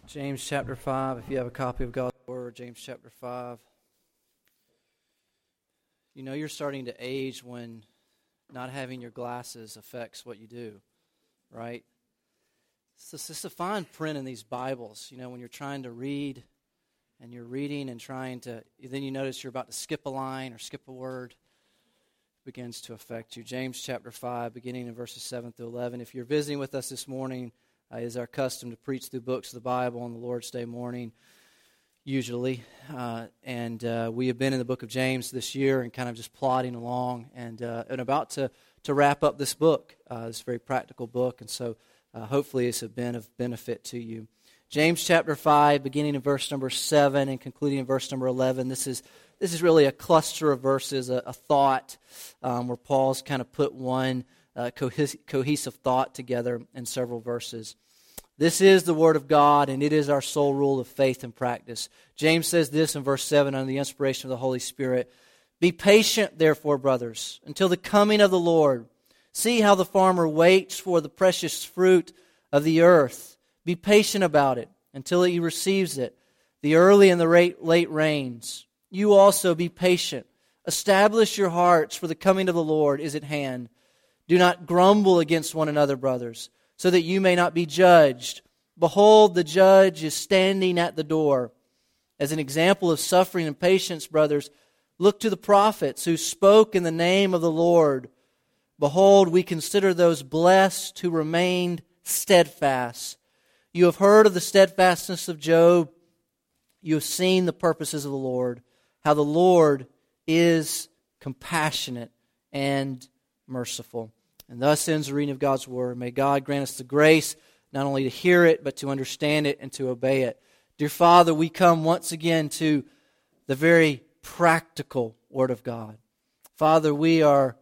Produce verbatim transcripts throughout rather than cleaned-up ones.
James chapter five, if you have a copy of God's Word, James chapter five. You know you're starting to age when not having your glasses affects what you do, right? It's just, it's a fine print in these Bibles, you know, when you're trying to read and you're reading and trying to, then you notice you're about to skip a line or skip a word. It begins to affect you. James chapter five, beginning in verses seven through eleven. If you're visiting with us this morning, Uh, it is our custom to preach through books of the Bible on the Lord's Day morning, usually. Uh, and uh, we have been in the book of James this year and kind of just plodding along and uh, and about to, to wrap up this book, uh, this very practical book. And so uh, hopefully it's been of benefit to you. James chapter five, beginning in verse number seven and concluding in verse number eleven. This is this is really a cluster of verses, a, a thought um, where Paul's kind of put one Uh, cohes- cohesive thought together in several verses. This is the Word of God, and it is our sole rule of faith and practice. James says this in verse seven under the inspiration of the Holy Spirit. Be patient, therefore, brothers, until the coming of the Lord. See how the farmer waits for the precious fruit of the earth. Be patient about it until he receives it, the early and the late, late rains. You also be patient. Establish your hearts, for the coming of the Lord is at hand. Do not grumble against one another, brothers, so that you may not be judged. Behold, the judge is standing at the door. As an example of suffering and patience, brothers, look to the prophets who spoke in the name of the Lord. Behold, we consider those blessed who remained steadfast. You have heard of the steadfastness of Job. You have seen the purposes of the Lord, how the Lord is compassionate and merciful. And thus ends the reading of God's Word. May God grant us the grace not only to hear it, but to understand it and to obey it. Dear Father, we come once again to the very practical Word of God. Father, we are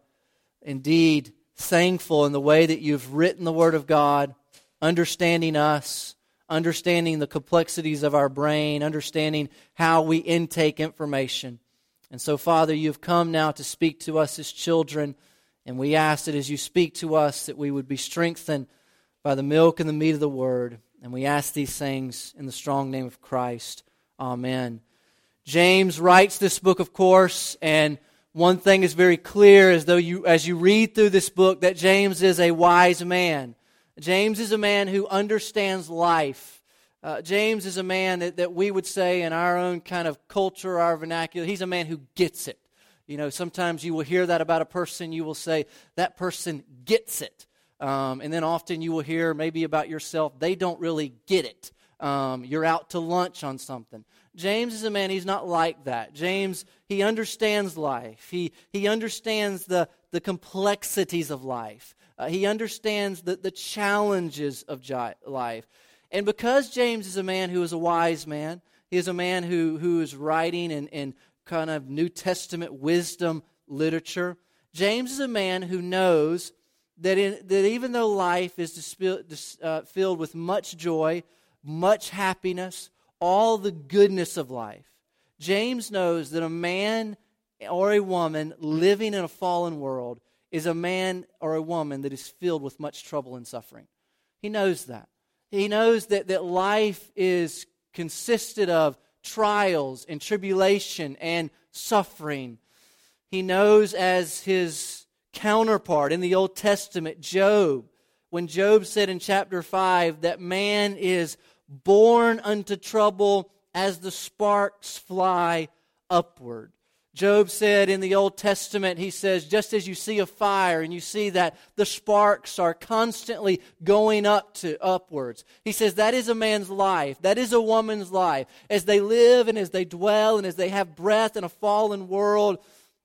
indeed thankful in the way that You've written the Word of God, understanding us, understanding the complexities of our brain, understanding how we intake information. And so, Father, You've come now to speak to us as children. And we ask that as You speak to us, that we would be strengthened by the milk and the meat of the Word. And we ask these things in the strong name of Christ. Amen. James writes this book, of course, and one thing is very clear as though you, as you read through this book, that James is a wise man. James is a man who understands life. Uh, James is a man that, that we would say in our own kind of culture, our vernacular, he's a man who gets it. You know, sometimes you will hear that about a person, you will say, that person gets it. Um, and then often you will hear maybe about yourself, they don't really get it. Um, you're out to lunch on something. James is a man, he's not like that. James, he understands life. He he understands the, the complexities of life. Uh, he understands the, the challenges of gi- life. And because James is a man who is a wise man, he is a man who, who is writing and, and kind of New Testament wisdom literature. James is a man who knows that in, that even though life is disp- dis, uh, filled with much joy, much happiness, all the goodness of life, James knows that a man or a woman living in a fallen world is a man or a woman that is filled with much trouble and suffering. He knows that. He knows that, that life is consisted of trials and tribulation and suffering. He knows as his counterpart in the Old Testament, Job, when Job said in chapter five that man is born unto trouble as the sparks fly upward. Job said in the Old Testament, he says, just as you see a fire and you see that the sparks are constantly going up to upwards. He says that is a man's life. That is a woman's life. As they live and as they dwell and as they have breath in a fallen world,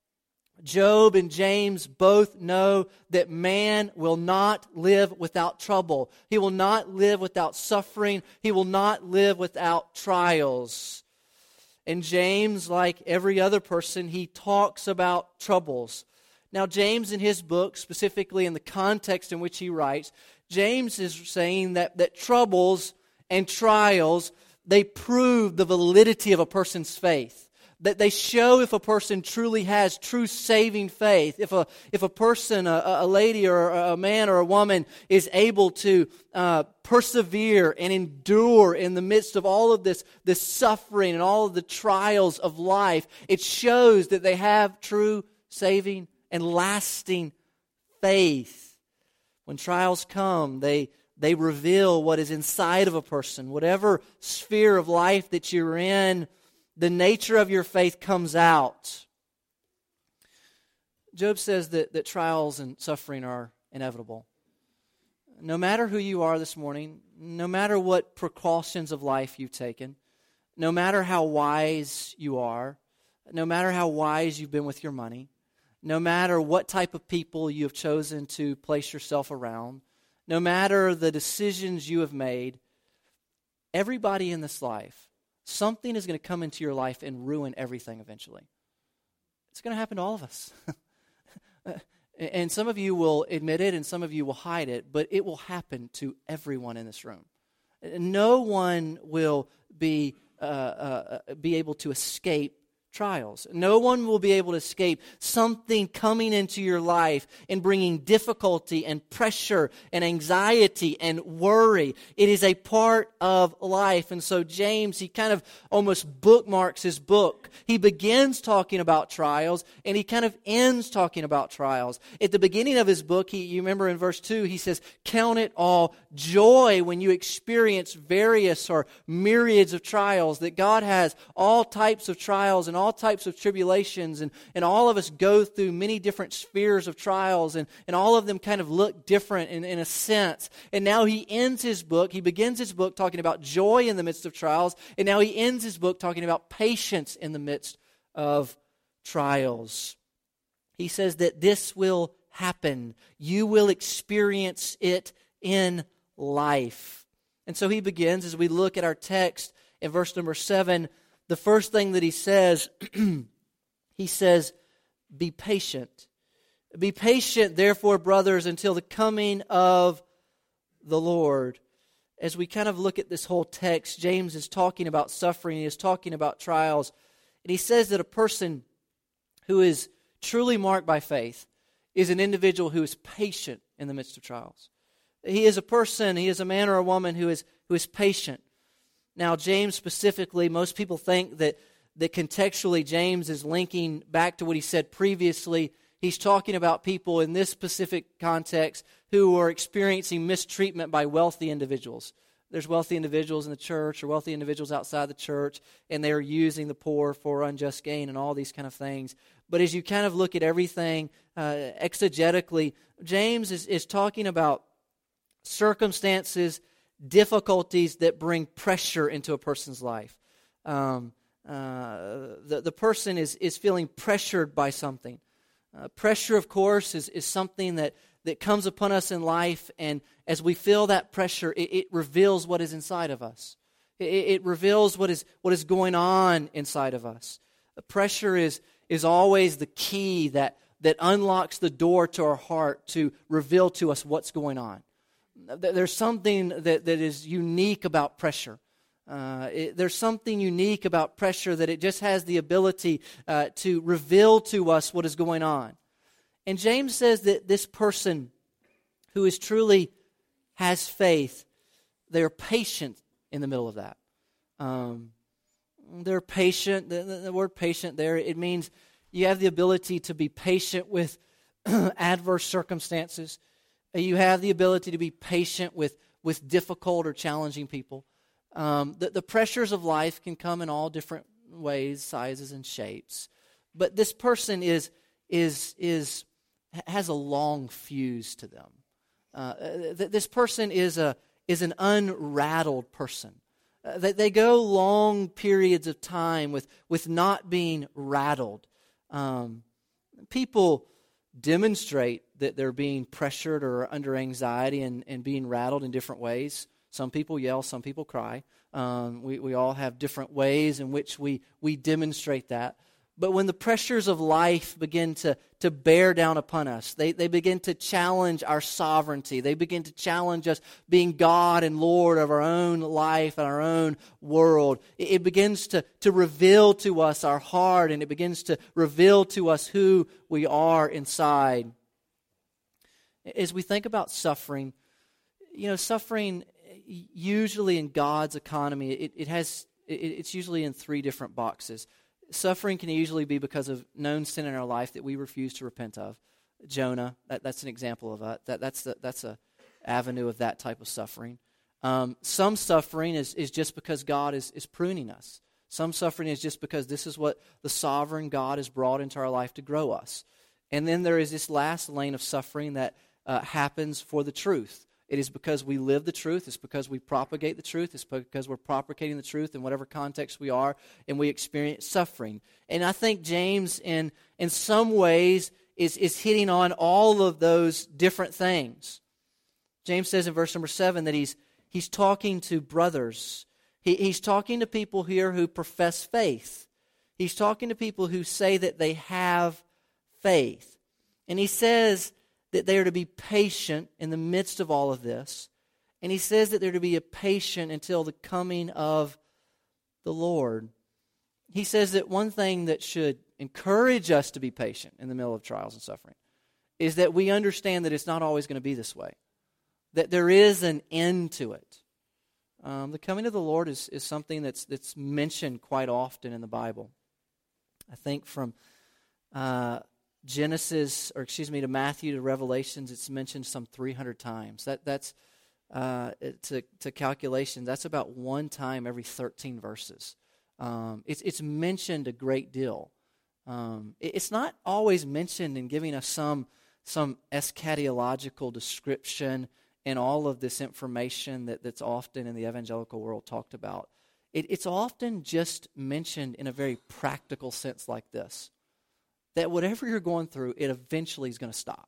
Job and James both know that man will not live without trouble. He will not live without suffering. He will not live without trials. And James, like every other person, he talks about troubles. Now, James in his book, specifically in the context in which he writes, James is saying that, that troubles and trials, they prove the validity of a person's faith. That they show if a person truly has true saving faith. If a if a person, a, a lady or a man or a woman is able to uh, persevere and endure in the midst of all of this, this suffering and all of the trials of life, it shows that they have true saving and lasting faith. When trials come, they they reveal what is inside of a person. Whatever sphere of life that you're in, the nature of your faith comes out. Job says that, that trials and suffering are inevitable. No matter who you are this morning, no matter what precautions of life you've taken, no matter how wise you are, no matter how wise you've been with your money, no matter what type of people you have chosen to place yourself around, no matter the decisions you have made, everybody in this life, something is going to come into your life and ruin everything eventually. It's going to happen to all of us. And some of you will admit it and some of you will hide it, but it will happen to everyone in this room. No one will be uh, uh, be able to escape trials. No one will be able to escape something coming into your life and bringing difficulty and pressure and anxiety and worry. It is a part of life. And so James, he kind of almost bookmarks his book. He begins talking about trials and he kind of ends talking about trials. At the beginning of his book, he, you remember in verse two, he says, "Count it all joy when you experience various or myriads of trials," that God has all types of trials and all types of tribulations, and, and all of us go through many different spheres of trials, and, and all of them kind of look different in, in a sense. And now he ends his book, he begins his book talking about joy in the midst of trials, and now he ends his book talking about patience in the midst of trials. He says that this will happen. You will experience it in life. And so he begins, as we look at our text in verse number seven, the first thing that he says, he says, "Be patient. Be patient, therefore, brothers, until the coming of the Lord." As we kind of look at this whole text, James is talking about suffering, he is talking about trials, and he says that a person who is truly marked by faith is an individual who is patient in the midst of trials. He is a person, he is a man or a woman who is who is patient. Now, James specifically, most people think that, that contextually James is linking back to what he said previously. He's talking about people in this specific context who are experiencing mistreatment by wealthy individuals. There's wealthy individuals in the church or wealthy individuals outside the church, and they are using the poor for unjust gain and all these kind of things. But as you kind of look at everything uh, exegetically, James is, is talking about circumstances, difficulties that bring pressure into a person's life. Um, uh, the, the person is, is feeling pressured by something. Uh, pressure, of course, is, is something that, that comes upon us in life, and as we feel that pressure, it, it reveals what is inside of us. It, it reveals what is what is going on inside of us. The pressure is is always the key that, that unlocks the door to our heart to reveal to us what's going on. There's something that, that is unique about pressure. Uh, it, there's something unique about pressure that it just has the ability uh, to reveal to us what is going on. And James says that this person who is truly has faith, they're patient in the middle of that. Um, they're patient. The, the, the word patient there, it means you have the ability to be patient with adverse circumstances. You have the ability to be patient with, with difficult or challenging people. Um, the, the pressures of life can come in all different ways, sizes, and shapes. But this person is is is has a long fuse to them. Uh, th- this person is a is an unrattled person. Uh, they, they go long periods of time with with not being rattled. Um, people demonstrate that they're being pressured or under anxiety and, and being rattled in different ways. Some people yell, some people cry. Um, we, we all have different ways in which we, we demonstrate that. But when the pressures of life begin to, to bear down upon us, they, they begin to challenge our sovereignty. They begin to challenge us being God and Lord of our own life and our own world. It, it begins to, to reveal to us our heart, and it begins to reveal to us who we are inside. As we think about suffering, you know, suffering usually in God's economy, it, it has it, it's usually in three different boxes. Suffering can usually be because of known sin in our life that we refuse to repent of. Jonah, that, that's an example of that. that that's the, that's a avenue of that type of suffering. Um, some suffering is, is just because God is, is pruning us. Some suffering is just because this is what the sovereign God has brought into our life to grow us. And then there is this last lane of suffering that uh, happens for the truth. It is because we live the truth. It's because we propagate the truth. It's because we're propagating the truth in whatever context we are, and we experience suffering. And I think James, in in some ways, is, is hitting on all of those different things. James says in verse number seven that he's he's talking to brothers. He, he's talking to people here who profess faith. He's talking to people who say that they have faith. And he says that they are to be patient in the midst of all of this. And he says that they're to be a patient until the coming of the Lord. He says that one thing that should encourage us to be patient in the middle of trials and suffering is that we understand that it's not always going to be this way, that there is an end to it. Um, the coming of the Lord is, is something that's, that's mentioned quite often in the Bible. I think from Uh, Genesis, or excuse me, to Matthew to Revelations, it's mentioned some three hundred times. That that's uh, to to calculation. That's about one time every thirteen verses. Um, it's it's mentioned a great deal. Um, it, it's not always mentioned in giving us some some eschatological description and all of this information that, that's often in the evangelical world talked about. It, it's often just mentioned in a very practical sense like this. That whatever you're going through, it eventually is going to stop.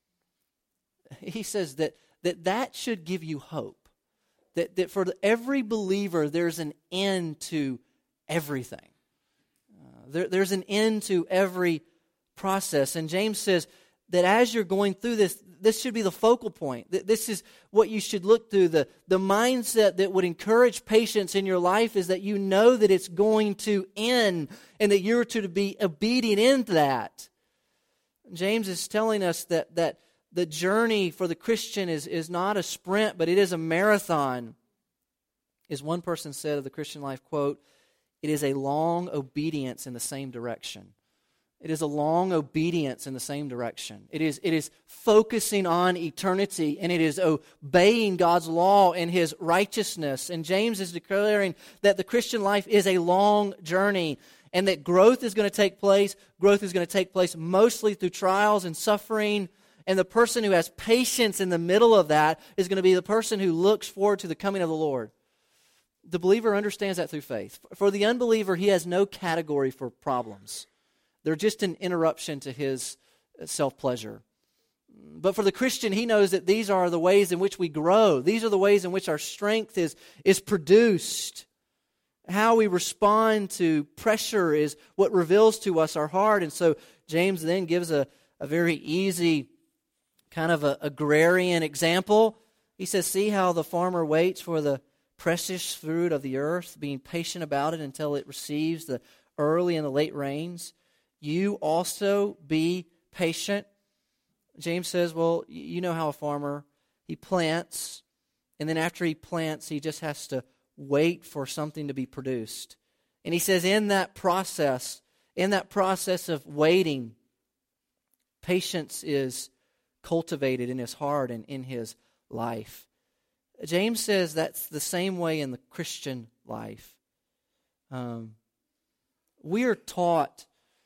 He says that that, that should give you hope. That, that for every believer, there's an end to everything. Uh, there, there's an end to every process. And James says that as you're going through this, this should be the focal point. This is what you should look through. The, the mindset that would encourage patience in your life is that you know that it's going to end and that you're to be obedient in that. James is telling us that, that the journey for the Christian is, is not a sprint, but it is a marathon. As one person said of the Christian life, quote, "It is a long obedience in the same direction." It is a long obedience in the same direction. It is, it is focusing on eternity, and it is obeying God's law and His righteousness. And James is declaring that the Christian life is a long journey, and that growth is going to take place. Growth is going to take place mostly through trials and suffering. And the person who has patience in the middle of that is going to be the person who looks forward to the coming of the Lord. The believer understands that through faith. For the unbeliever, he has no category for problems. They're just an interruption to his self-pleasure. But for the Christian, he knows that these are the ways in which we grow. These are the ways in which our strength is, is produced. How we respond to pressure is what reveals to us our heart. And so James then gives a, a very easy kind of a agrarian example. He says, "See how the farmer waits for the precious fruit of the earth, being patient about it until it receives the early and the late rains. You also be patient." James says, well, you know how a farmer, he plants, and then after he plants, he just has to wait for something to be produced. And he says in that process, in that process of waiting, patience is cultivated in his heart and in his life. James says that's the same way in the Christian life. Um, we are taught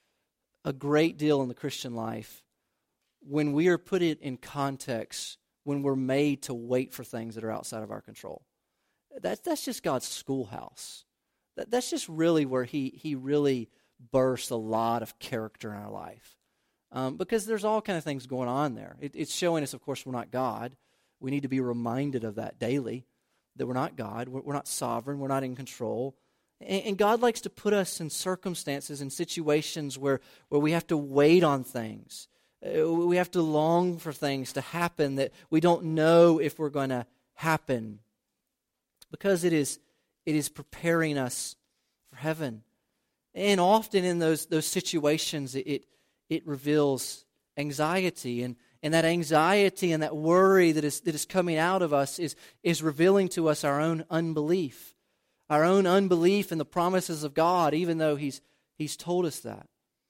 a great deal in the Christian life when we are put it in context, when we're made to wait for things that are outside of our control. That's, that's just God's schoolhouse. That, that's just really where he, he really bursts a lot of character in our life. Um, because there's all kind of things going on there. It, it's showing us, of course, we're not God. We need to be reminded of that daily, that we're not God. We're, we're not sovereign. We're not in control. And, and God likes to put us in circumstances and situations where, where we have to wait on things. Uh, we have to long for things to happen that we don't know if we're going to happen. Because it is, it is preparing us for heaven. And often in those, those situations, it, it, it reveals anxiety. And, and that anxiety and that worry that is, that is coming out of us is, is revealing to us our own unbelief. Our own unbelief in the promises of God, even though He's, he's told us that.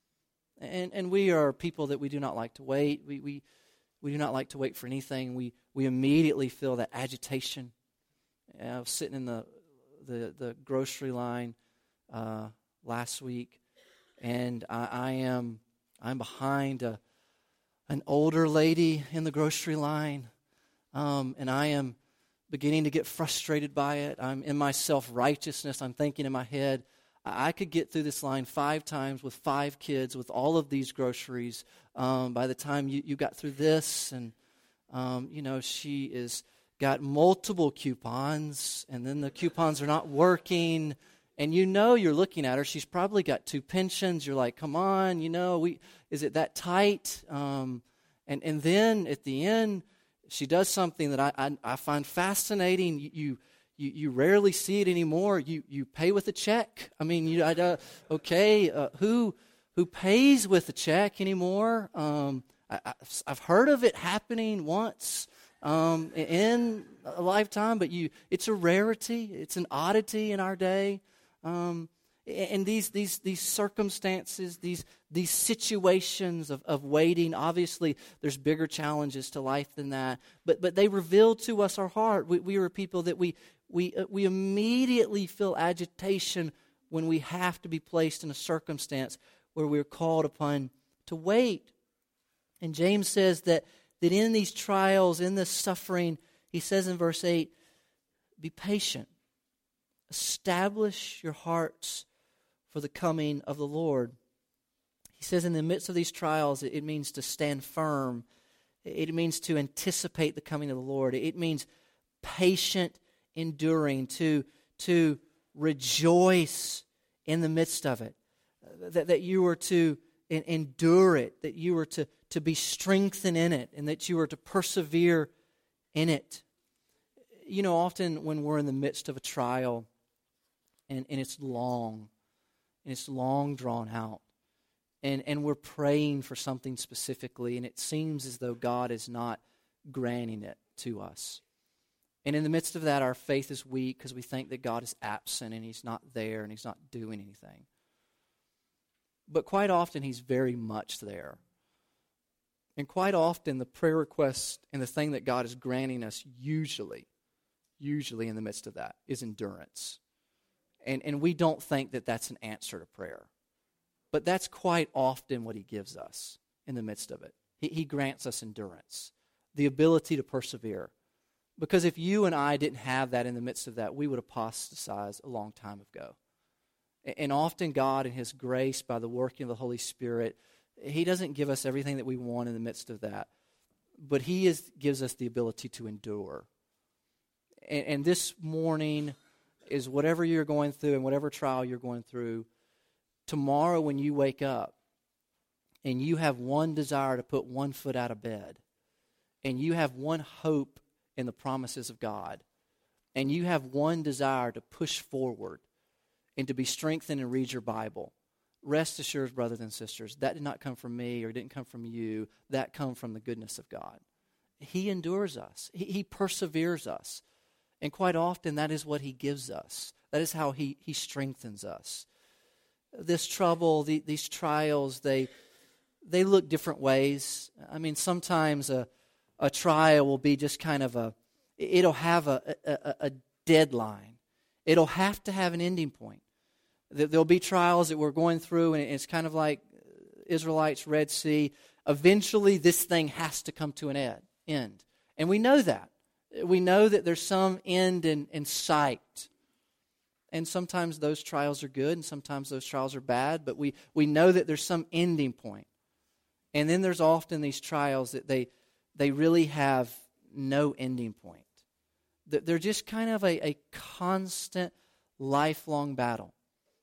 And, and we are people that we do not like to wait. We, we, we do not like to wait for anything. We, we immediately feel that agitation. I was sitting in the the, the grocery line uh, last week, and I, I am I'm behind a, an older lady in the grocery line, um, and I am beginning to get frustrated by it. I'm in my self-righteousness. I'm thinking in my head, I, I could get through this line five times with five kids with all of these groceries. Um, by the time you, you got through this, and um, you know she is. Got multiple coupons, and then the coupons are not working, and you know you're looking at her. She's probably got two pensions. You're like, come on, you know, we is it that tight? Um, and and then at the end, she does something that I I, I find fascinating. You, you you you rarely see it anymore. You you pay with a check. I mean, you I, uh, okay, uh, who who pays with a check anymore? Um, I, I, I've heard of it happening once. Um, in a lifetime, but you it's a rarity, it's an oddity in our day. Um, and these these these circumstances, these these situations of, of waiting, obviously there's bigger challenges to life than that, but but they reveal to us our heart. We, we are people that we we uh, we immediately feel agitation when we have to be placed in a circumstance where we're called upon to wait. And James says that that in these trials, in this suffering, he says in verse eight, be patient. Establish your hearts for the coming of the Lord. He says in the midst of these trials, it means to stand firm. It means to anticipate the coming of the Lord. It means patient enduring, to, to rejoice in the midst of it. That, that you are to endure it, that you are to to be strengthened in it, and that you are to persevere in it. You know, often when we're in the midst of a trial, and, and it's long, and it's long drawn out, and, and we're praying for something specifically, and it seems as though God is not granting it to us. And in the midst of that, our faith is weak because we think that God is absent, and He's not there, and He's not doing anything. But quite often, He's very much there. And quite often, the prayer request and the thing that God is granting us usually, usually in the midst of that, is endurance. And, and we don't think that that's an answer to prayer. But that's quite often what He gives us in the midst of it. He, he grants us endurance, the ability to persevere. Because if you and I didn't have that in the midst of that, we would apostatize a long time ago. And, and often God, in His grace, by the working of the Holy Spirit, He doesn't give us everything that we want in the midst of that, but He is, gives us the ability to endure. And, and this morning is whatever you're going through and whatever trial you're going through, tomorrow when you wake up and you have one desire to put one foot out of bed, and you have one hope in the promises of God, and you have one desire to push forward and to be strengthened and read your Bible, rest assured, brothers and sisters, that did not come from me or didn't come from you. That come from the goodness of God. He endures us. He, he perseveres us. And quite often, that is what He gives us. That is how He, he strengthens us. This trouble, the, these trials, they they look different ways. I mean, sometimes a, a trial will be just kind of a, it'll have a, a, a deadline. It'll have to have an ending point. There'll be trials that we're going through, and it's kind of like Israelites, Red Sea. Eventually, this thing has to come to an end. And we know that. We know that there's some end in, in sight. And sometimes those trials are good, and sometimes those trials are bad, but we, we know that there's some ending point. And then there's often these trials that they they really have no ending point. They're just kind of a, a constant, lifelong battle.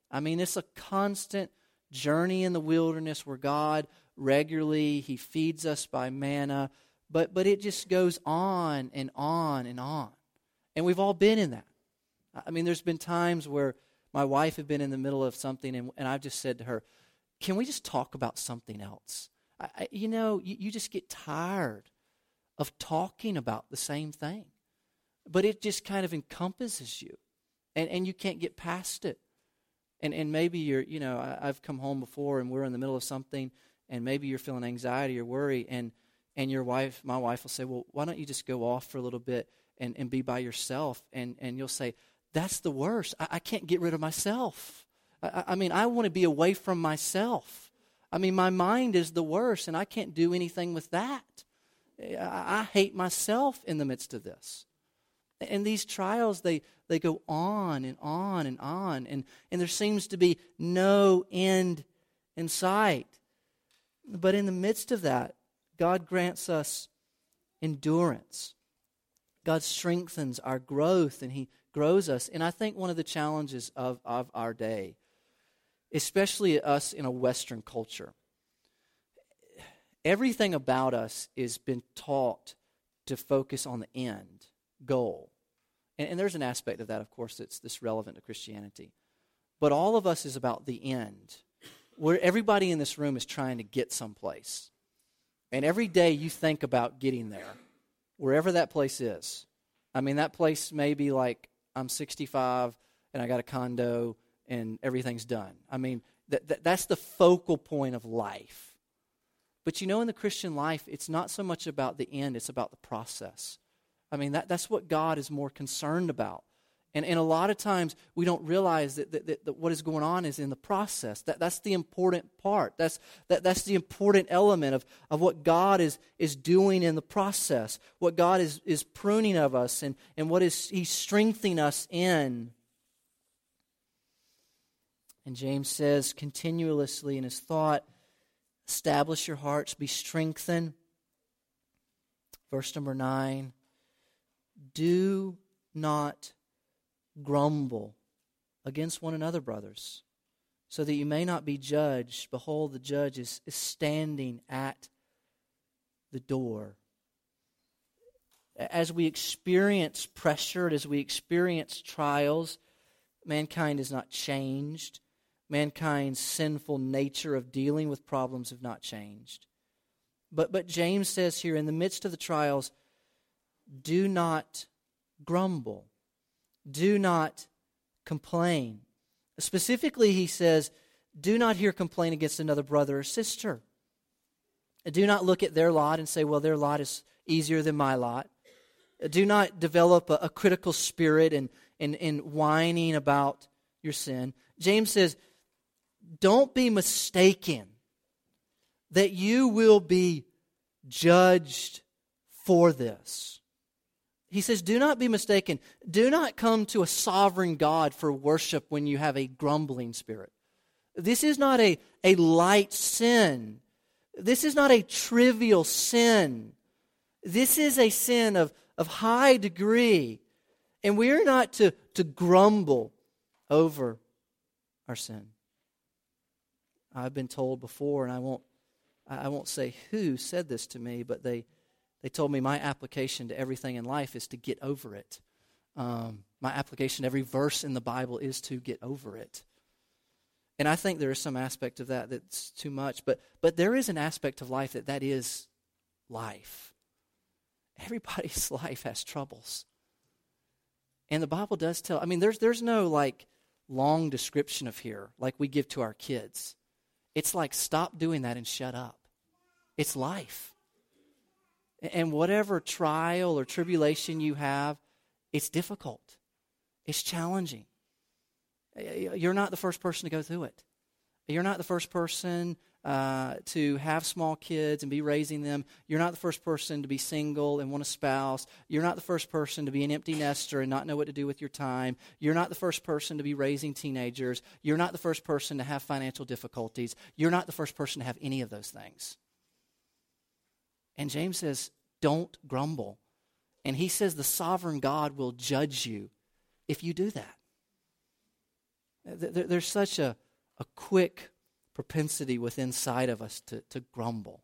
I mean, it's a constant journey in the wilderness where God regularly, He feeds us by manna, but but it just goes on and on and on. And we've all been in that. I mean, there's been times where my wife had been in the middle of something, and, and I've just said to her, can we just talk about something else? I, I, you know, you, you just get tired of talking about the same thing. But it just kind of encompasses you, and, and you can't get past it. And and maybe you're, you know, I, I've come home before, and we're in the middle of something, and maybe you're feeling anxiety or worry, and and your wife, my wife will say, well, why don't you just go off for a little bit and, and be by yourself? And, and you'll say, that's the worst. I, I can't get rid of myself. I, I mean, I want to be away from myself. I mean, my mind is the worst, and I can't do anything with that. I, I hate myself in the midst of this. And these trials, they, they go on and on and on, and, and there seems to be no end in sight. But in the midst of that, God grants us endurance. God strengthens our growth, and He grows us. And I think one of the challenges of, of our day, especially us in a Western culture, everything about us has been taught to focus on the end goal. And, and there's an aspect of that, of course, that's, that's relevant to Christianity. But all of us is about the end, where everybody in this room is trying to get someplace. And every day you think about getting there, wherever that place is. I mean, that place may be like, I'm sixty-five and I got a condo and everything's done. I mean, th- th- that's the focal point of life. But you know, in the Christian life, it's not so much about the end, it's about the process. I mean, that, that's what God is more concerned about. And, and a lot of times we don't realize that, that, that, that what is going on is in the process. That, that's the important part. That's, that, that's the important element of, of what God is, is doing in the process. What God is, is pruning of us, and, and what is He's strengthening us in. And James says continuously in his thought, establish your hearts, be strengthened. Verse number nine, do not grumble against one another, brothers, so that you may not be judged. Behold, the judge is, is standing at the door. As we experience pressure, as we experience trials, mankind is not changed. Mankind's sinful nature of dealing with problems have not changed. But, but James says here, in the midst of the trials, do not grumble. Do not complain. Specifically, he says, do not hear complaint against another brother or sister. Do not look at their lot and say, well, their lot is easier than my lot. Do not develop a, a critical spirit and, and, and whining about your sin. James says, don't be mistaken that you will be judged for this. He says, do not be mistaken. Do not come to a sovereign God for worship when you have a grumbling spirit. This is not a, a light sin. This is not a trivial sin. This is a sin of, of high degree. And we are not to, to grumble over our sin. I've been told before, and I won't I won't say who said this to me, but they They told me my application to everything in life is to get over it. Um, my application to every verse in the Bible is to get over it. And I think there is some aspect of that that's too much, but but there is an aspect of life that that is life. Everybody's life has troubles. And the Bible does tell, I mean, there's there's no like long description of here like we give to our kids. It's like, stop doing that and shut up. It's life. And whatever trial or tribulation you have, it's difficult. It's challenging. You're not the first person to go through it. You're not the first person uh, to have small kids and be raising them. You're not the first person to be single and want a spouse. You're not the first person to be an empty nester and not know what to do with your time. You're not the first person to be raising teenagers. You're not the first person to have financial difficulties. You're not the first person to have any of those things. And James says, don't grumble. And he says the sovereign God will judge you if you do that. There, there's such a, a quick propensity within inside of us to, to grumble.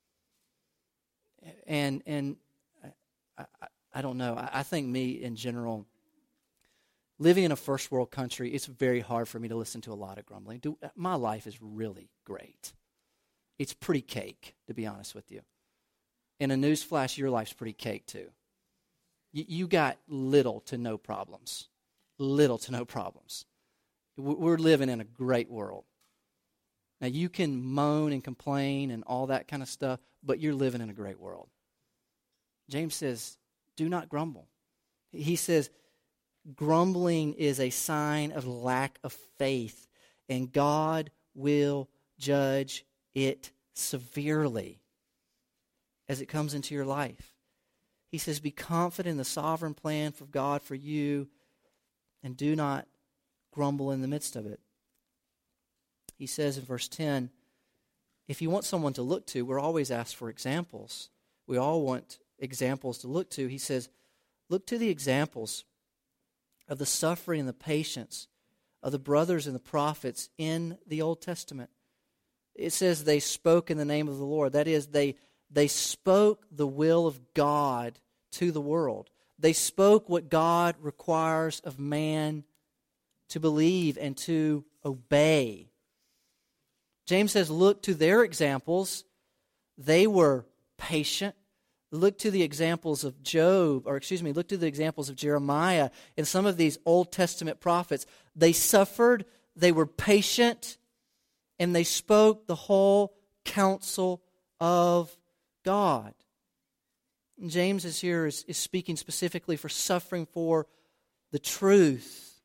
And and I, I, I don't know. I, I think me in general, living in a first world country, it's very hard for me to listen to a lot of grumbling. Do, my life is really great. It's pretty cake, to be honest with you. In a newsflash, your life's pretty cake too. You, you got little to no problems. Little to no problems. We're living in a great world. Now, you can moan and complain and all that kind of stuff, but you're living in a great world. James says, do not grumble. He says, grumbling is a sign of lack of faith, and God will judge it severely as it comes into your life. He says, be confident in the sovereign plan for God for you, and do not grumble in the midst of it. He says in verse ten, if you want someone to look to, we're always asked for examples. We all want examples to look to. He says, look to the examples of the suffering and the patience of the brothers and the prophets in the Old Testament. It says they spoke in the name of the Lord. That is, they, they spoke the will of God to the world. They spoke what God requires of man to believe and to obey. James says, look to their examples. They were patient. Look to the examples of Job, or excuse me, look to the examples of Jeremiah and some of these Old Testament prophets. They suffered, they were patient, and they spoke the whole counsel of God. And James is here is, is speaking specifically for suffering for the truth.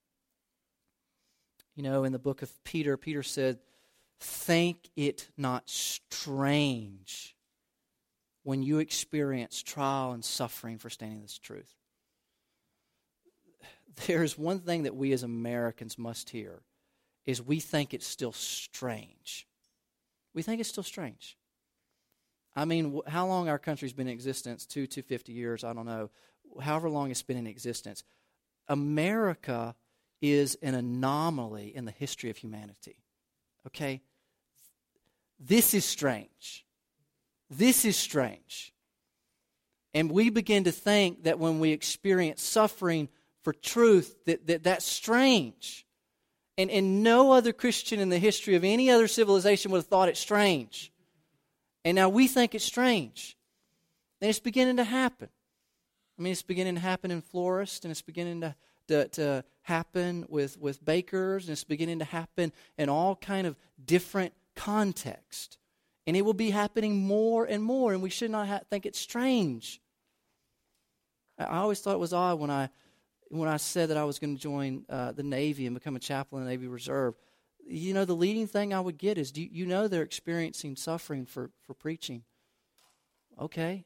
You know, in the book of Peter, Peter said, think it not strange when you experience trial and suffering for standing this truth. There's one thing that we as Americans must hear, is we think it's still strange. We think it's still strange. I mean, how long our country's been in existence, two to fifty years, I don't know, however long it's been in existence. America is an anomaly in the history of humanity. Okay? This is strange. This is strange. And we begin to think that when we experience suffering for truth, that, that that's strange. And, and no other Christian in the history of any other civilization would have thought it strange. And now we think it's strange. And it's beginning to happen. I mean, it's beginning to happen in florists, and it's beginning to, to, to happen with, with bakers, and it's beginning to happen in all kind of different contexts. And it will be happening more and more, and we should not ha- think it's strange. I always thought it was odd when I when I said that I was going to join uh, the Navy and become a chaplain in the Navy Reserve. You know, the leading thing I would get is, do you, you know they're experiencing suffering for, for preaching. Okay.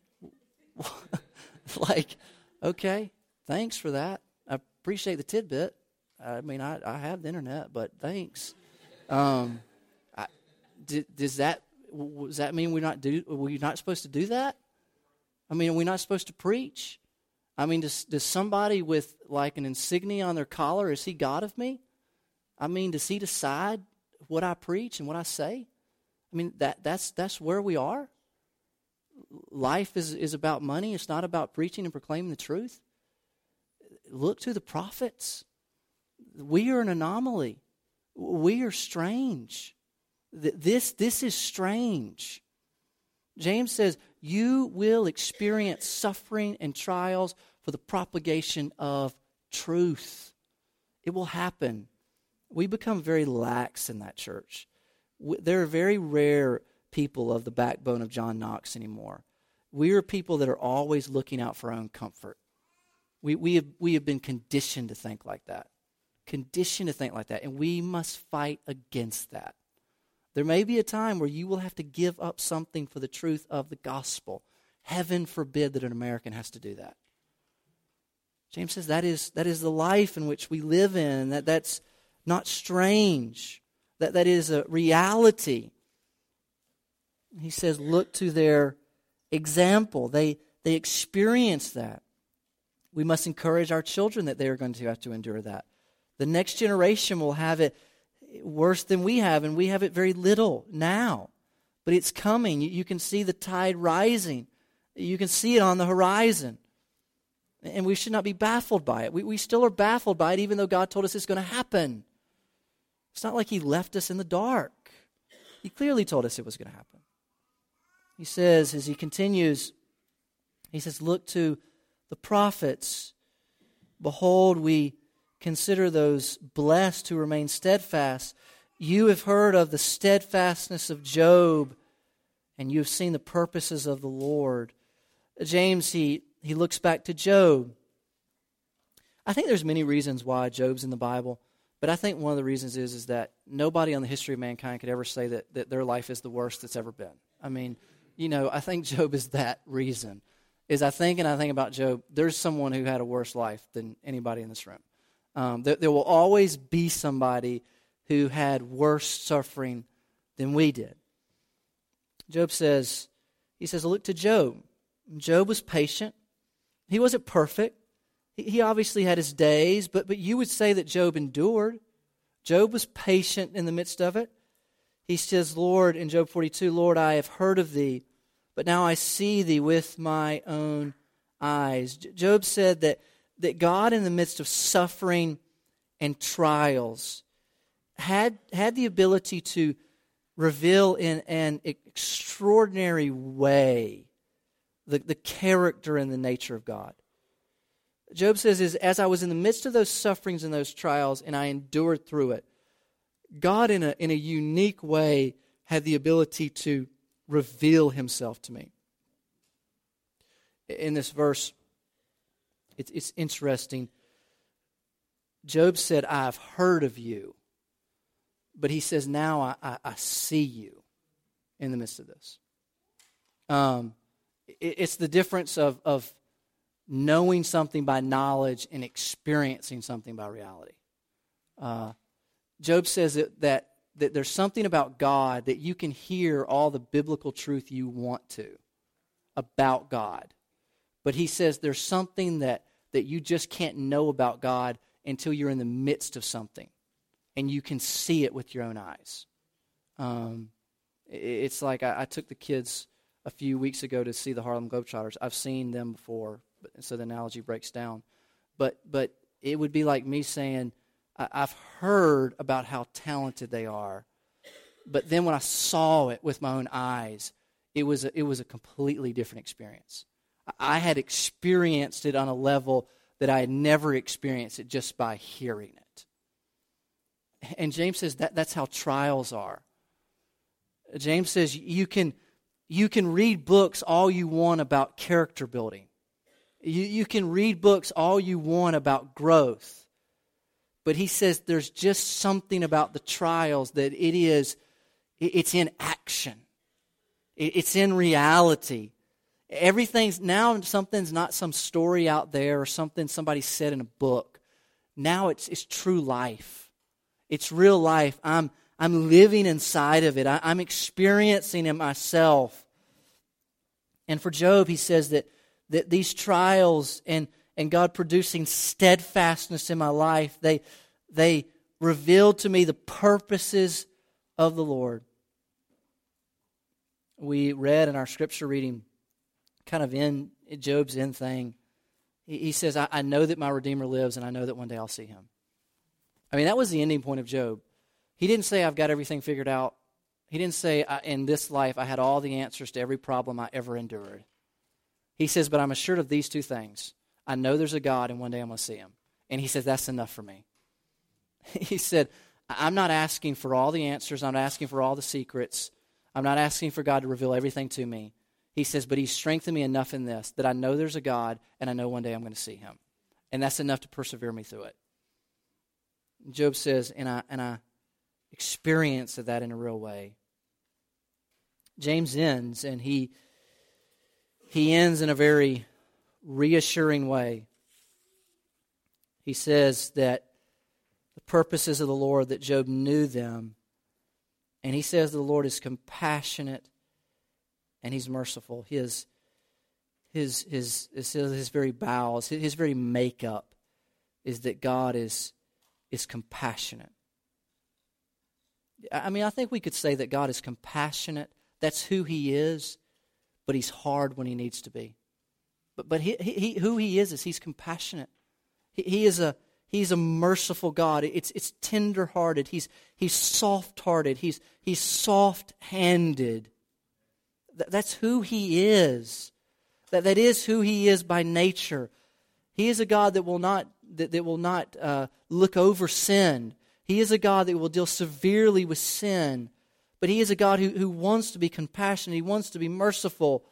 Like, okay, thanks for that. I appreciate the tidbit. I mean, I, I have the internet, but thanks. Um, I, d- does that does that mean we're not do we're not supposed to do that? I mean, are we not supposed to preach? I mean, does does somebody with like an insignia on their collar, is he God of me? I mean, does he decide what I preach and what I say? I mean, that that's that's where we are. Life is, is about money. It's not about preaching and proclaiming the truth. Look to the prophets. We are an anomaly. We are strange. This, this is strange. James says, you will experience suffering and trials for the propagation of truth. It will happen. We become very lax in that church. There are very rare people of the backbone of John Knox anymore. We are people that are always looking out for our own comfort. We, we, have, we have been conditioned to think like that. Conditioned to think like that. And we must fight against that. There may be a time where you will have to give up something for the truth of the gospel. Heaven forbid that an American has to do that. James says that is that is the life in which we live in. That that's not strange. That that is a reality. He says, look to their example. They they experience that. We must encourage our children that they are going to have to endure that. The next generation will have it worse than we have, and we have it very little now. But it's coming. You, you can see the tide rising. You can see it on the horizon. And we should not be baffled by it. We, we still are baffled by it, even though God told us it's going to happen. It's not like He left us in the dark. He clearly told us it was going to happen. He says, as he continues, he says, look to the prophets. Behold, we consider those blessed who remain steadfast. You have heard of the steadfastness of Job, and you have seen the purposes of the Lord. James, he, he looks back to Job. I think there's many reasons why Job's in the Bible, but I think one of the reasons is, is that nobody on the history of mankind could ever say that, that their life is the worst that's ever been. I mean, you know, I think Job is that reason. Is I think and I think about Job, there's someone who had a worse life than anybody in this room. Um, there, there will always be somebody who had worse suffering than we did. Job says, he says, look to Job. Job was patient. He wasn't perfect. He, he obviously had his days, but, but you would say that Job endured. Job was patient in the midst of it. He says, Lord, in Job forty-two, Lord, I have heard of thee, but now I see thee with my own eyes. Job said that, that God, in the midst of suffering and trials, had, had the ability to reveal in an extraordinary way the, the character and the nature of God. Job says, is, as I was in the midst of those sufferings and those trials, and I endured through it, God, in a, in a unique way, had the ability to reveal Himself to me. In this verse, it's, it's interesting. Job said, I've heard of you. But he says, now I, I, I see you in the midst of this. Um, it, it's the difference of, of knowing something by knowledge and experiencing something by reality. Uh, Job says that, that, that there's something about God that you can hear all the biblical truth you want to about God. But he says there's something that, that you just can't know about God until you're in the midst of something. And you can see it with your own eyes. Um, it's like I, I took the kids a few weeks ago to see the Harlem Globetrotters. I've seen them before, but, so the analogy breaks down. But but it would be like me saying, I, I've heard about how talented they are, but then when I saw it with my own eyes, it was a, it was a completely different experience. I had experienced it on a level that I had never experienced it just by hearing it. And James says that that's how trials are. James says you can you can read books all you want about character building. You, you can read books all you want about growth. But he says there's just something about the trials that it is, it's in action. It's in reality. Everything's now something's not some story out there or something somebody said in a book. Now it's it's true life. It's real life. I'm I'm living inside of it. I, I'm experiencing it myself. And for Job, he says that, that these trials and, and God producing steadfastness in my life, they, they revealed to me the purposes of the Lord. We read in our scripture reading, kind of in Job's end thing, he, he says, I, I know that my Redeemer lives, and I know that one day I'll see Him. I mean, that was the ending point of Job. He didn't say, I've got everything figured out. He didn't say, in this life, I had all the answers to every problem I ever endured. He says, but I'm assured of these two things. I know there's a God, and one day I'm going to see Him. And he says, that's enough for me. He said, I'm not asking for all the answers. I'm not asking for all the secrets. I'm not asking for God to reveal everything to me. He says, but He's strengthened me enough in this that I know there's a God, and I know one day I'm going to see Him. And that's enough to persevere me through it. Job says, and I and I experienced that in a real way. James ends, and he he ends in a very reassuring way. He says that the purposes of the Lord, that Job knew them, and he says the Lord is compassionate and He's merciful. His his his his, his very bowels, his very makeup is that God is is compassionate. I mean, I think we could say that God is compassionate. That's who He is, but He's hard when He needs to be. But but he, he, who He is is He's compassionate. He, he is a He's a merciful God. It's it's tender-hearted. He's He's soft-hearted. He's He's soft-handed. Th- that's who He is. That that is who He is by nature. He is a God that will not that, that will not uh, look over sin. He is a God that will deal severely with sin. But He is a God who, who wants to be compassionate. He wants to be merciful.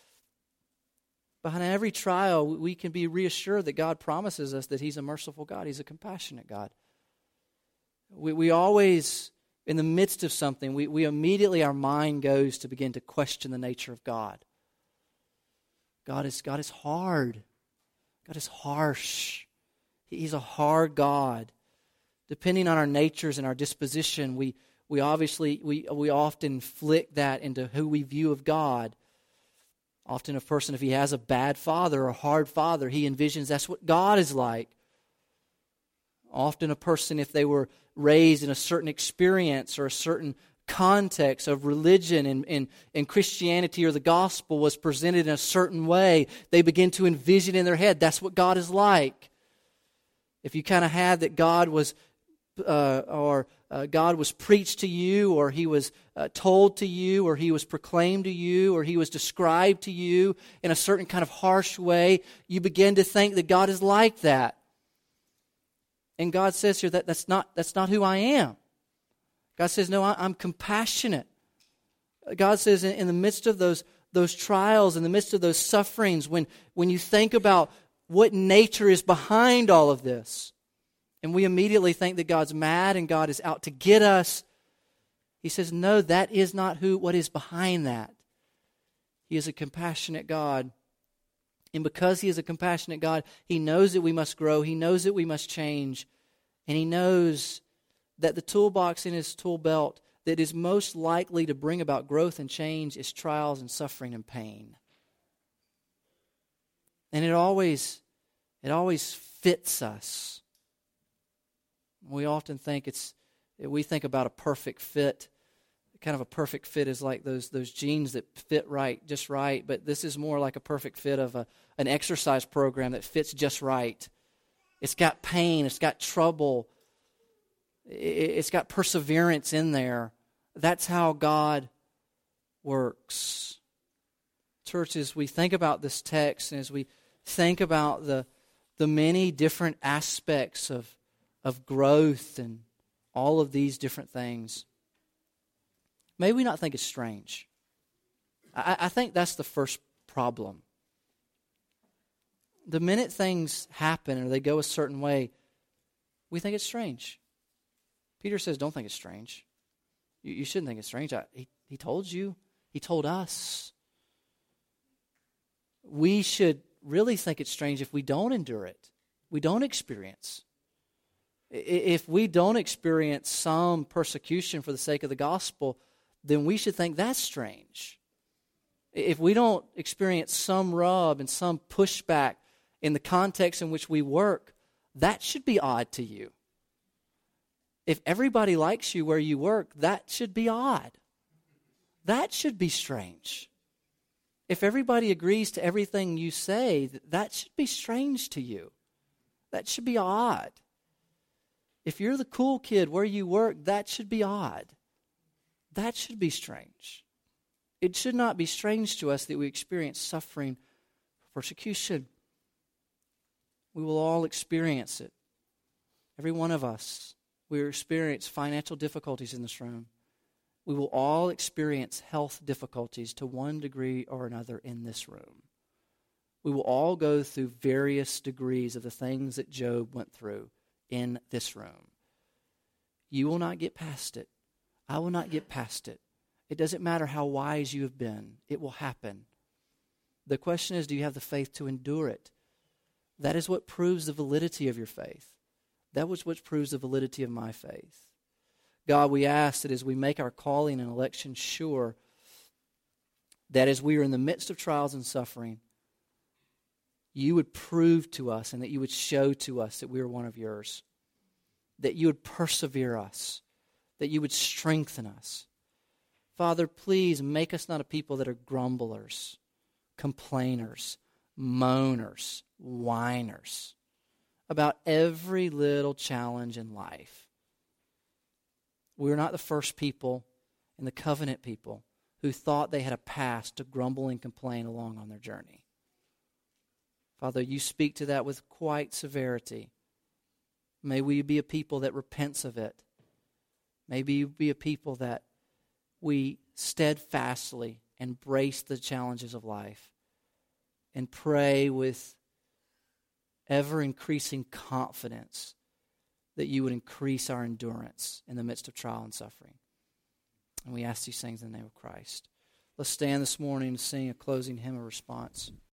Behind every trial, we can be reassured that God promises us that He's a merciful God. He's a compassionate God. We, we always, in the midst of something, we, we immediately, our mind goes to begin to question the nature of God. God is, God is hard. God is harsh. He's a hard God. Depending on our natures and our disposition, we we obviously we we often flick that into who we view of God. Often a person, if he has a bad father or a hard father, he envisions that's what God is like. Often a person, if they were raised in a certain experience or a certain context of religion and, and, and Christianity or the gospel was presented in a certain way, they begin to envision in their head, that's what God is like. If you kind of had that God was, uh, or uh, God was preached to you, or He was uh, told to you, or He was proclaimed to you, or He was described to you in a certain kind of harsh way, you begin to think that God is like that. And God says here that that's not, that's not who I am. God says, no, I'm compassionate. God says in, in the midst of those, those trials, in the midst of those sufferings, when, when you think about what nature is behind all of this, and we immediately think that God's mad and God is out to get us, He says, no, that is not who what is behind that. He is a compassionate God. And because He is a compassionate God, He knows that we must grow. He knows that we must change. And He knows that the toolbox in His tool belt that is most likely to bring about growth and change is trials and suffering and pain. And it always, it always fits us. We often think it's, we think about a perfect fit. Kind of a perfect fit is like those those jeans that fit right, just right. But this is more like a perfect fit of a, an exercise program that fits just right. It's got pain. It's got trouble. It's got perseverance in there. That's how God works. Church, as we think about this text and as we think about the the many different aspects of, of growth and all of these different things, may we not think it's strange. I, I think that's the first problem. The minute things happen or they go a certain way, we think it's strange. Peter says, don't think it's strange. You, you shouldn't think it's strange. I, he, he told you. He told us. We should really think it's strange if we don't endure it. We don't experience. If we don't experience some persecution for the sake of the gospel, then we should think that's strange. If we don't experience some rub and some pushback in the context in which we work, that should be odd to you. If everybody likes you where you work, that should be odd. That should be strange. If everybody agrees to everything you say, that should be strange to you. That should be odd. If you're the cool kid where you work, that should be odd. That should be strange. It should not be strange to us that we experience suffering, persecution. We will all experience it. Every one of us. We will experience financial difficulties in this room. We will all experience health difficulties to one degree or another in this room. We will all go through various degrees of the things that Job went through in this room. You will not get past it. I will not get past it. It doesn't matter how wise you have been. It will happen. The question is, do you have the faith to endure it? That is what proves the validity of your faith. That was what proves the validity of my faith. God, we ask that as we make our calling and election sure, that as we are in the midst of trials and suffering, you would prove to us and that you would show to us that we are one of yours. that you would persevere us, that you would strengthen us. Father, please make us not a people that are grumblers, complainers, moaners, whiners about every little challenge in life. We're not the first people and the covenant people who thought they had a past to grumble and complain along on their journey. Father, you speak to that with quite severity. May we be a people that repents of it. May we be a people that we steadfastly embrace the challenges of life and pray with ever-increasing confidence that you would increase our endurance in the midst of trial and suffering. And we ask these things in the name of Christ. Let's stand this morning and sing a closing hymn of response.